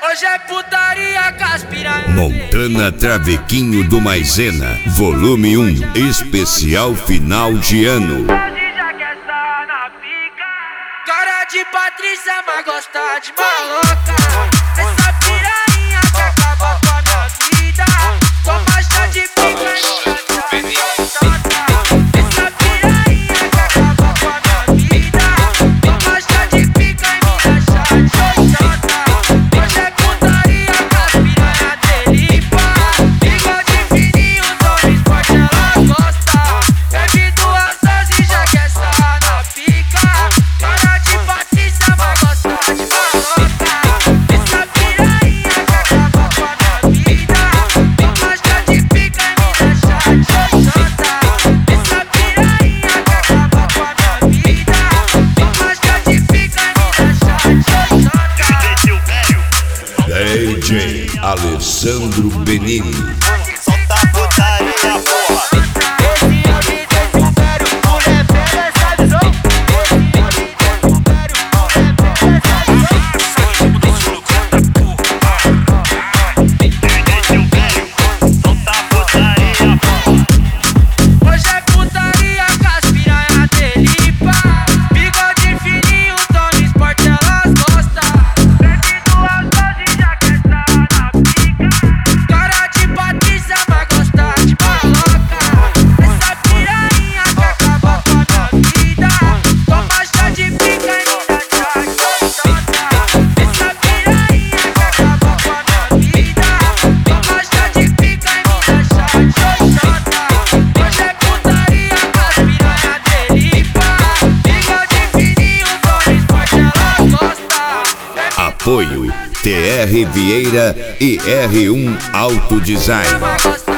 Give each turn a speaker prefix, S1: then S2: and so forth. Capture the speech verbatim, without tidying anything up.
S1: Hoje é putaria com as piranha.
S2: Montana Travequinho do Maisena, volume um, especial final de ano.
S1: Cara de Patrícia, mas gosta de maloca. Essa piranha que acaba com a minha vida. Com baixa de pica e essa piranha que acaba com a minha vida. Com baixa de pica e me deixa xoxota. Hoje é putaria com as piranha dele, pá. Bigode fininho, tome esporte, ela gosta. Bebe duas doses e já quer sarrar na pica. Cara de Patrícia, mas gosta de maloca. Essa piranha que acaba com a minha vida. Com baixa de pica e me deixa xoxota. Essa piranha que acaba com a minha vida. Com baixa de pica e me deixa xoxota.
S2: D J Alessandro Benini.
S3: Solta a putaria, porra.
S1: Esse homem desse império, mulher pega essa visão. Esse homem desse império, mulher pega essa visão.
S3: Solta a putaria, porra.
S1: Hoje é putaria com as piranha dele, pá. Bigode fininho, tome esporte, elas gostam. Bebe duas doses e já quer sarrar na pica. Cara de Patrícia, mas gosta de maloca. Essa piranha que acaba com a minha vida. Com baixa de pica e me deixa xoxota. Essa piranha que acaba com a minha vida. Com baixa de pica e me deixa xoxota. Hoje é putaria com as piranha dele, pá. Bigode fininho, tome esporte, elas gostam.
S2: Apoio T R Vieira e R um Auto Design.
S1: Ela gosta